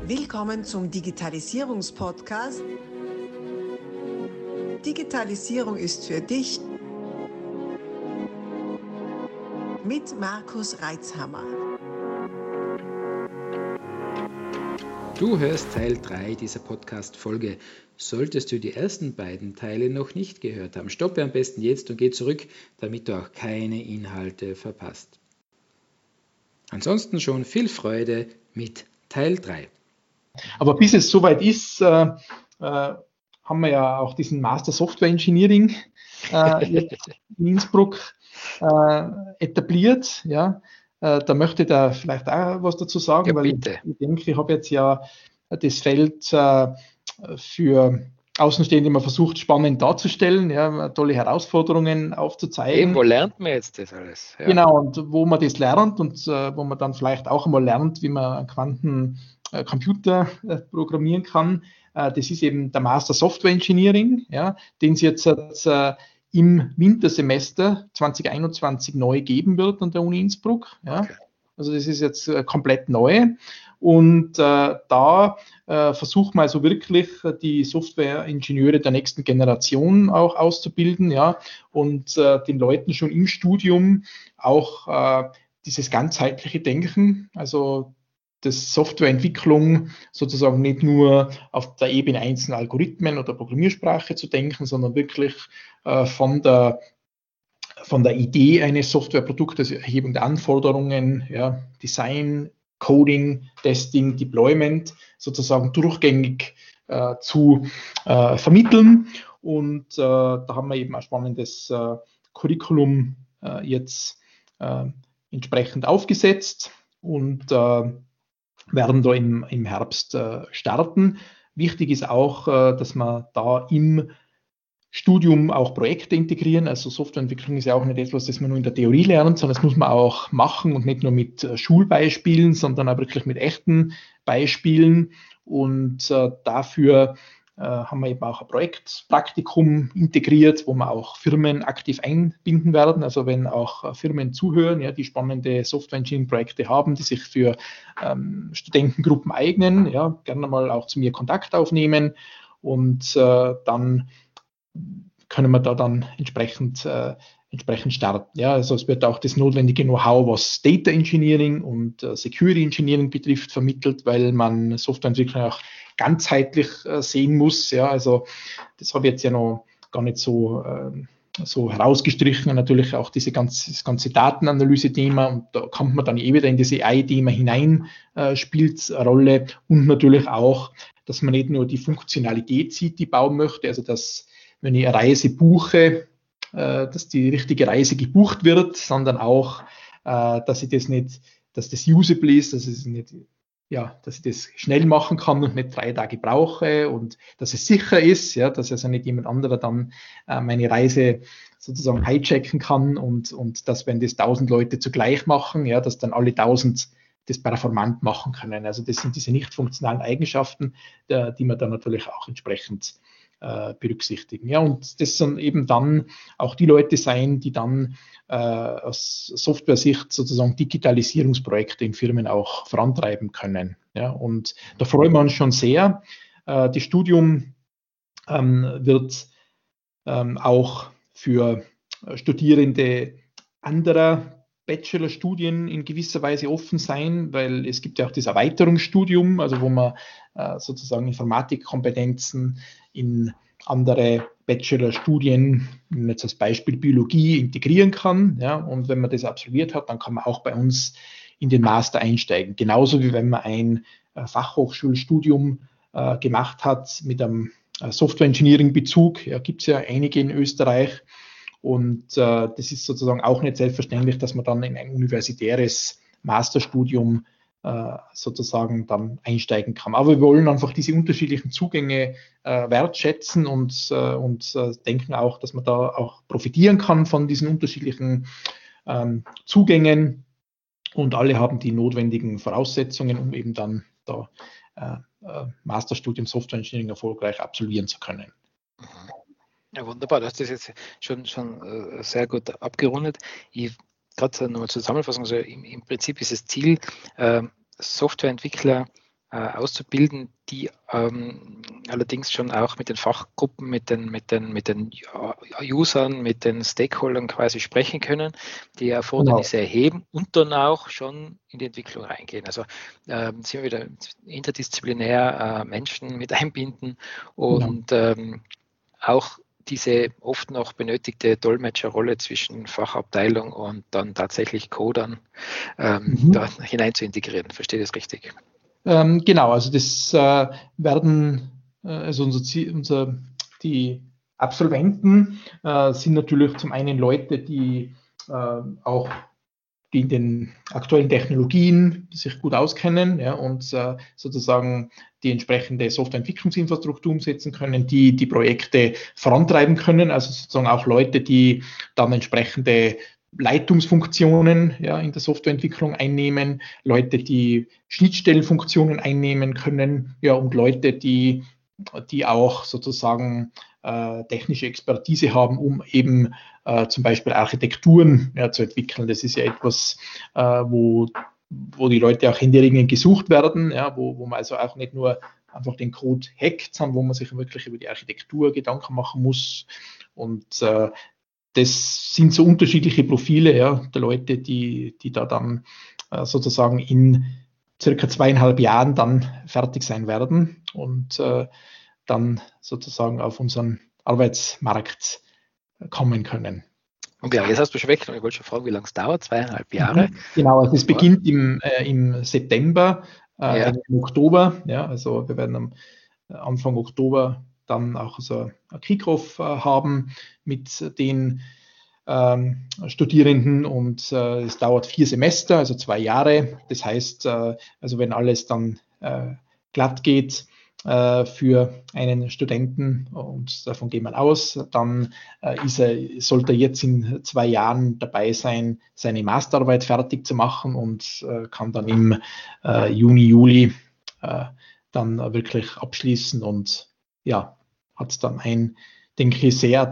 Willkommen zum Digitalisierungspodcast. Digitalisierung ist für dich mit Markus Reitzhammer. Du hörst Teil 3 dieser Podcast-Folge. Solltest du die ersten beiden Teile noch nicht gehört haben, stoppe am besten jetzt und geh zurück, damit du auch keine Inhalte verpasst. Ansonsten schon viel Freude mit Teil 3. Aber bis es soweit ist, haben wir ja auch diesen Master Software Engineering in Innsbruck etabliert. Ja. Da möchte ich da vielleicht auch was dazu sagen, Ja, weil bitte. ich denke, ich habe jetzt ja das Feld für Außenstehende immer versucht, spannend darzustellen, ja, tolle Herausforderungen aufzuzeigen. Wo lernt man jetzt das alles? Ja. Genau, und wo man das lernt und wo man dann vielleicht auch einmal lernt, wie man einen Quantencomputer programmieren kann, das ist eben der Master Software Engineering, ja, den es jetzt im Wintersemester 2021 neu geben wird an der Uni Innsbruck. Ja. Okay. Also das ist jetzt komplett neu. Und da versuchen wir also wirklich die Software-Ingenieure der nächsten Generation auch auszubilden, ja, und den Leuten schon im Studium auch dieses ganzheitliche Denken, also das Softwareentwicklung sozusagen nicht nur auf der Ebene einzelner Algorithmen oder Programmiersprache zu denken, sondern wirklich von der Idee eines Softwareproduktes, Erhebung der Anforderungen, ja, Design, Coding, Testing, Deployment sozusagen durchgängig zu vermitteln. Und da haben wir eben ein spannendes Curriculum jetzt entsprechend aufgesetzt und werden da im Herbst starten. Wichtig ist auch, dass man da im Studium auch Projekte integrieren. Also Softwareentwicklung ist ja auch nicht etwas, das man nur in der Theorie lernt, sondern das muss man auch machen und nicht nur mit Schulbeispielen, sondern auch wirklich mit echten Beispielen. Und dafür haben wir eben auch ein Projektpraktikum integriert, wo wir auch Firmen aktiv einbinden werden. Also wenn auch Firmen zuhören, ja, die spannende Software-Engineering-Projekte haben, die sich für Studentengruppen eignen, ja, gerne mal auch zu mir Kontakt aufnehmen und dann können wir da dann entsprechend starten. Ja, also es wird auch das notwendige Know-how, was Data Engineering und Security Engineering betrifft, vermittelt, weil man Softwareentwicklung auch ganzheitlich sehen muss. Ja, also das habe ich jetzt ja noch gar nicht so herausgestrichen. Natürlich auch das ganze Datenanalyse-Thema, und da kommt man dann wieder in das AI-Thema hinein, spielt eine Rolle, und natürlich auch, dass man nicht nur die Funktionalität sieht, die ich bauen möchte, also dass, wenn ich eine Reise buche, dass die richtige Reise gebucht wird, sondern auch, dass das usable ist, dass ich das schnell machen kann und nicht 3 Tage brauche, und dass es sicher ist, ja, dass also nicht jemand anderer dann meine Reise sozusagen hijacken kann, und dass, wenn das 1000 Leute zugleich machen, ja, dass dann alle 1000 das performant machen können. Also das sind diese nicht funktionalen Eigenschaften, die man dann natürlich auch entsprechend berücksichtigen. Ja, und das sollen eben dann auch die Leute sein, die dann aus Software-Sicht sozusagen Digitalisierungsprojekte in Firmen auch vorantreiben können. Ja, und da freuen wir uns schon sehr. Das Studium wird auch für Studierende anderer Bachelorstudien in gewisser Weise offen sein, weil es gibt ja auch das Erweiterungsstudium, also wo man sozusagen Informatikkompetenzen in andere Bachelorstudien, jetzt als Beispiel Biologie, integrieren kann. Ja, und wenn man das absolviert hat, dann kann man auch bei uns in den Master einsteigen. Genauso wie wenn man ein Fachhochschulstudium gemacht hat mit einem Software-Engineering-Bezug. Ja, gibt es ja einige in Österreich. Und das ist sozusagen auch nicht selbstverständlich, dass man dann in ein universitäres Masterstudium sozusagen dann einsteigen kann. Aber wir wollen einfach diese unterschiedlichen Zugänge wertschätzen und denken auch, dass man da auch profitieren kann von diesen unterschiedlichen Zugängen, und alle haben die notwendigen Voraussetzungen, um eben dann da Masterstudium Software Engineering erfolgreich absolvieren zu können. Ja, wunderbar, du hast das jetzt schon sehr gut abgerundet. Gerade nochmal zur Zusammenfassung, also im Prinzip ist das Ziel, Softwareentwickler auszubilden, die allerdings schon auch mit den Fachgruppen, mit den Usern, mit den Stakeholdern quasi sprechen können, die Erfordernisse erheben und dann auch schon in die Entwicklung reingehen. Also sind wir wieder interdisziplinär Menschen mit einbinden und auch diese oft noch benötigte Dolmetscherrolle zwischen Fachabteilung und dann tatsächlich Codern da hinein zu integrieren. Verstehe ich das richtig? Genau, also das werden, also die Absolventen sind natürlich zum einen Leute, die auch die in den aktuellen Technologien sich gut auskennen, ja, und sozusagen die entsprechende Softwareentwicklungsinfrastruktur umsetzen können, die Projekte vorantreiben können, also sozusagen auch Leute, die dann entsprechende Leitungsfunktionen in der Softwareentwicklung einnehmen, Leute, die Schnittstellenfunktionen einnehmen können, und Leute, die auch sozusagen technische Expertise haben, um eben zum Beispiel Architekturen zu entwickeln. Das ist ja etwas, wo die Leute auch händeringend gesucht werden, wo man also auch nicht nur einfach den Code hackt, sondern wo man sich wirklich über die Architektur Gedanken machen muss. Und das sind so unterschiedliche Profile der Leute, die da dann sozusagen in circa 2,5 Jahren dann fertig sein werden und dann sozusagen auf unseren Arbeitsmarkt kommen können. Und ja, jetzt hast du schon weg. Ich wollte schon fragen, wie lange es dauert, 2,5 Jahre. Genau, also es beginnt im September, im Oktober. Ja, also wir werden am Anfang Oktober dann auch so ein Kickoff haben mit den Studierenden und es dauert 4 Semester, also 2 Jahre. Das heißt, also wenn alles dann glatt geht für einen Studenten, und davon gehen wir aus, dann sollte er jetzt in 2 Jahren dabei sein, seine Masterarbeit fertig zu machen und kann dann im Juni, Juli dann wirklich abschließen und hat dann denke ich, sehr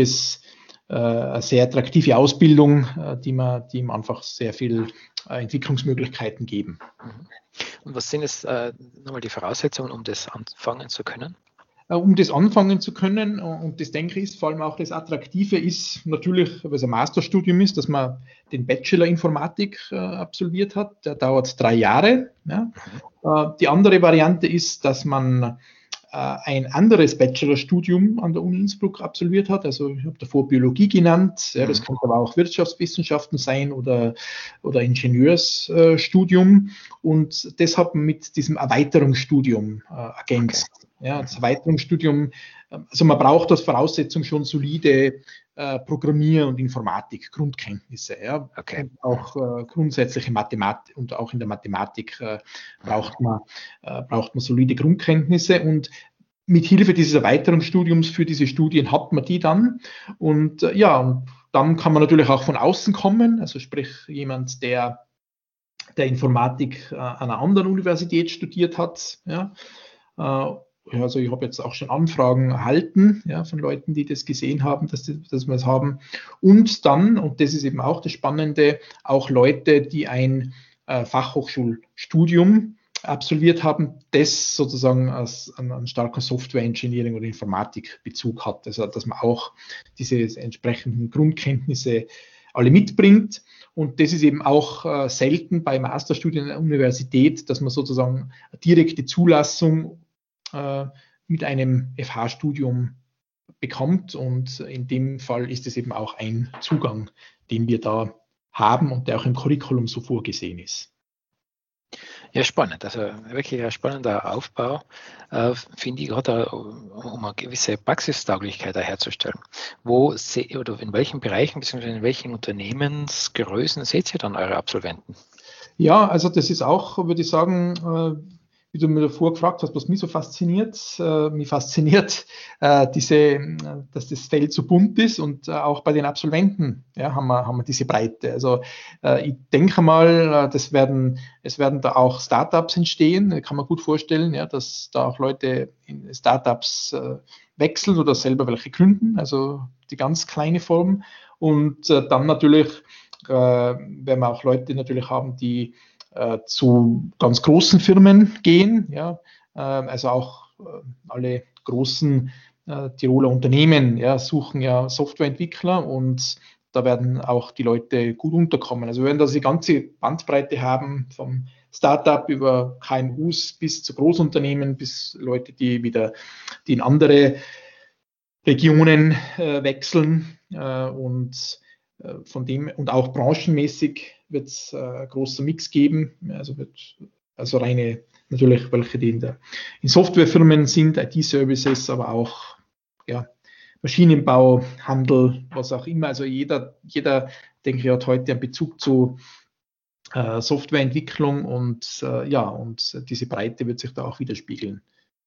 attraktive Ausbildung, die ihm einfach sehr viel Entwicklungsmöglichkeiten geben. Und was sind jetzt nochmal die Voraussetzungen, um das anfangen zu können? Um das anfangen zu können, und das denke ich, ist vor allem auch das Attraktive ist natürlich, weil es ein Masterstudium ist, dass man den Bachelor Informatik absolviert hat. Der dauert 3 Jahre. Ja. Die andere Variante ist, dass man ein anderes Bachelorstudium an der Uni Innsbruck absolviert hat. Also ich habe davor Biologie genannt, das kann aber auch Wirtschaftswissenschaften sein oder Ingenieursstudium, und deshalb mit diesem Erweiterungsstudium ergänzt. Okay. Ja, das Erweiterungsstudium, also man braucht als Voraussetzung schon solide Programmier- und Informatik-Grundkenntnisse. Ja. Okay. Und auch grundsätzliche Mathematik, und auch in der Mathematik braucht man solide Grundkenntnisse, und mit Hilfe dieses Erweiterungsstudiums für diese Studien hat man die dann. Und und dann kann man natürlich auch von außen kommen, also sprich jemand, der Informatik an einer anderen Universität studiert hat. Ja. Also ich habe jetzt auch schon Anfragen erhalten von Leuten, die das gesehen haben, dass wir es haben. Und dann, und das ist eben auch das Spannende, auch Leute, die ein Fachhochschulstudium absolviert haben, das sozusagen als einen starken Software-Engineering oder Informatik-Bezug hat. Also dass man auch diese entsprechenden Grundkenntnisse alle mitbringt. Und das ist eben auch selten bei Masterstudien an der Universität, dass man sozusagen direkte Zulassung mit einem FH-Studium bekommt, und in dem Fall ist es eben auch ein Zugang, den wir da haben und der auch im Curriculum so vorgesehen ist. Ja, spannend. Also wirklich ein spannender Aufbau, finde ich, gerade um eine gewisse Praxistauglichkeit herzustellen. Wo oder in welchen Bereichen bzw. in welchen Unternehmensgrößen seht ihr dann eure Absolventen? Ja, also das ist auch, würde ich sagen, wie du mir davor gefragt hast, was mich so fasziniert. Mich fasziniert, dass das Feld so bunt ist, und auch bei den Absolventen haben wir diese Breite. Also ich denke mal, es werden da auch Startups entstehen. Kann man gut vorstellen, dass da auch Leute in Startups wechseln oder selber welche gründen, also die ganz kleine Form. Und dann natürlich werden wir auch Leute natürlich haben, die zu ganz großen Firmen gehen, ja, also auch alle großen Tiroler Unternehmen, ja, suchen ja Softwareentwickler und da werden auch die Leute gut unterkommen. Also wir werden da die ganze Bandbreite haben, vom Startup über KMUs bis zu Großunternehmen, bis Leute, die in andere Regionen wechseln und von dem und auch branchenmäßig wird es großer Mix geben. Also reine natürlich welche, die in Softwarefirmen sind, IT-Services, aber auch ja, Maschinenbau, Handel, was auch immer. Also jeder denke ich, hat heute einen Bezug zu Softwareentwicklung und diese Breite wird sich da auch widerspiegeln.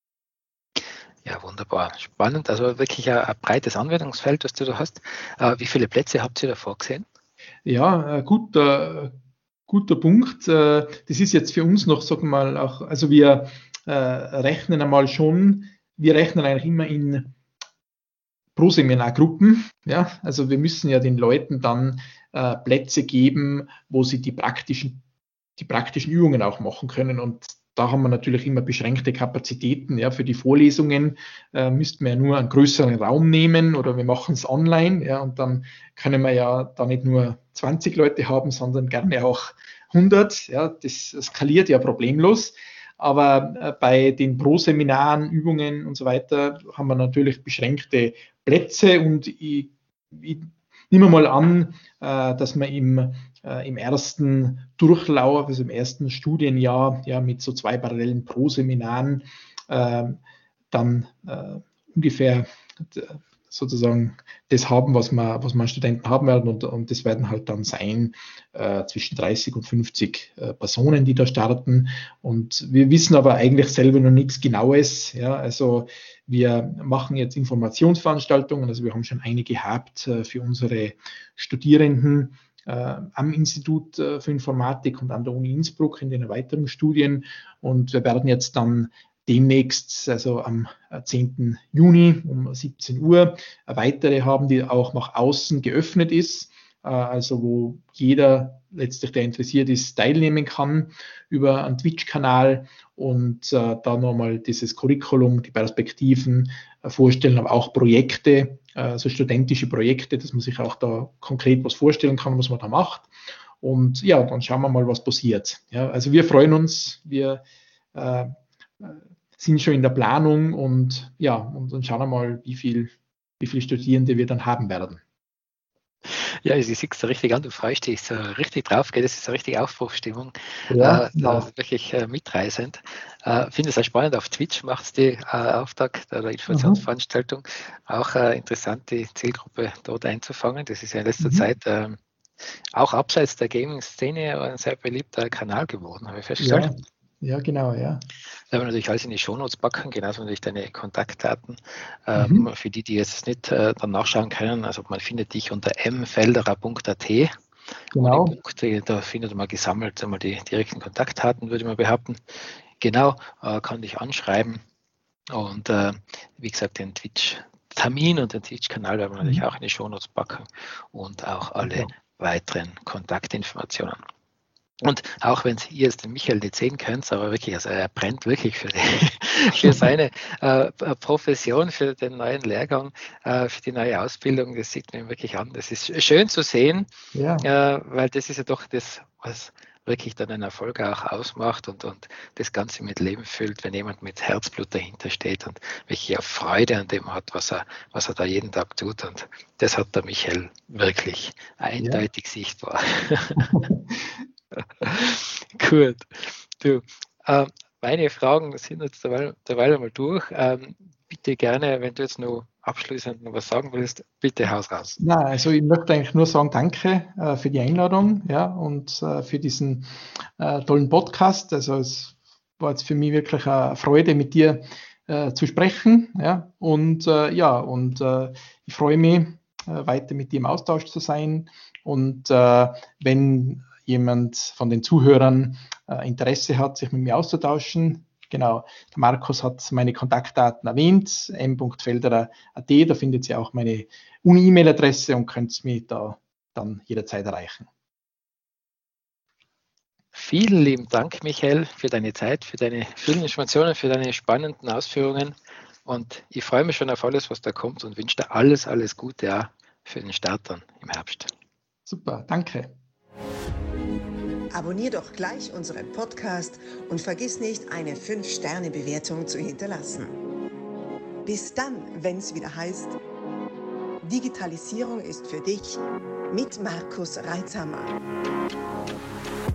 Ja, wunderbar. Spannend. Also wirklich ein breites Anwendungsfeld, das du da hast. Wie viele Plätze habt ihr da vorgesehen? Ja, guter Punkt. Das ist jetzt für uns noch, sagen wir mal, auch, also wir rechnen eigentlich immer in Pro-Seminargruppen. Ja, also wir müssen ja den Leuten dann Plätze geben, wo sie die praktischen Übungen auch machen können. Und da haben wir natürlich immer beschränkte Kapazitäten. Ja, für die Vorlesungen müssten wir ja nur einen größeren Raum nehmen oder wir machen es online. Ja, und dann können wir ja da nicht nur 20 Leute haben, sondern gerne auch 100. Ja, das skaliert ja problemlos. Aber bei den Pro-Seminaren, Übungen und so weiter haben wir natürlich beschränkte Plätze und ich nehme mal an, dass man im ersten Durchlauf, also im ersten Studienjahr, ja, mit so 2 parallelen Pro-Seminaren dann ungefähr sozusagen das haben, was man Studenten haben werden und das werden halt dann sein zwischen 30 und 50 Personen, die da starten und wir wissen aber eigentlich selber noch nichts Genaues, ja, also wir machen jetzt Informationsveranstaltungen, also wir haben schon eine gehabt für unsere Studierenden am Institut für Informatik und an der Uni Innsbruck in den Erweiterungsstudien und wir werden jetzt dann demnächst, also am 10. Juni um 17 Uhr, eine weitere haben, die auch nach außen geöffnet ist, also wo jeder letztlich, der interessiert ist, teilnehmen kann über einen Twitch-Kanal und da nochmal dieses Curriculum, die Perspektiven vorstellen, aber auch Projekte, so studentische Projekte, dass man sich auch da konkret was vorstellen kann, was man da macht. Und ja, dann schauen wir mal, was passiert. Ja, also wir freuen uns, wir sind schon in der Planung und ja, und dann schauen wir mal, wie viele Studierende wir dann haben werden. Ja, ich sehe es richtig an, du freust dich so richtig drauf, gell? Das ist so richtig Aufbruchstimmung, Ja, genau. wirklich mitreißend. Finde es auch spannend, auf Twitch macht es die Auftakt oder Informationsveranstaltung. Auch interessant, die Zielgruppe dort einzufangen. Das ist ja in letzter Zeit auch abseits der Gaming-Szene ein sehr beliebter Kanal geworden, habe ich festgestellt. Ja, genau, ja. Da werden wir natürlich alles in die Shownotes packen, genauso natürlich deine Kontaktdaten. Für die jetzt nicht dann nachschauen können, also man findet dich unter mfelderer.at. Genau. Punkte, da findet man gesammelt einmal die direkten Kontaktdaten, würde man behaupten. Genau, kann dich anschreiben. Und wie gesagt, den Twitch-Termin und den Twitch-Kanal werden wir natürlich auch in die Shownotes packen und auch alle weiteren Kontaktinformationen. Und auch wenn ihr jetzt den Michael nicht sehen könnt, aber wirklich, also er brennt wirklich für seine Profession, für den neuen Lehrgang, für die neue Ausbildung, das sieht man ihm wirklich an. Das ist schön zu sehen, weil das ist ja doch das, was wirklich dann einen Erfolg auch ausmacht und das Ganze mit Leben füllt, wenn jemand mit Herzblut dahinter steht und wirklich auch Freude an dem hat, was er da jeden Tag tut. Und das hat der Michael wirklich eindeutig sichtbar. Gut. Du, meine Fragen sind jetzt derweil einmal durch. Bitte gerne, wenn du jetzt noch abschließend noch was sagen willst, bitte haus raus. Na, also ich möchte eigentlich nur sagen, danke für die Einladung, ja, und für diesen tollen Podcast. Also es war jetzt für mich wirklich eine Freude, mit dir zu sprechen, ja, und ich freue mich, weiter mit dir im Austausch zu sein. Und wenn jemand von den Zuhörern Interesse hat, sich mit mir auszutauschen, genau, der Markus hat meine Kontaktdaten erwähnt, m.felderer.at, da findet ihr auch meine Uni-E-Mail-Adresse und könnt mich da dann jederzeit erreichen. Vielen lieben Dank, Michael, für deine Zeit, für deine vielen Informationen, für deine spannenden Ausführungen. Und ich freue mich schon auf alles, was da kommt und wünsche dir alles, alles Gute auch für den Start dann im Herbst. Super, danke. Abonnier doch gleich unseren Podcast und vergiss nicht, eine 5-Sterne-Bewertung zu hinterlassen. Bis dann, wenn es wieder heißt, Digitalisierung ist für dich mit Markus Reitzhammer.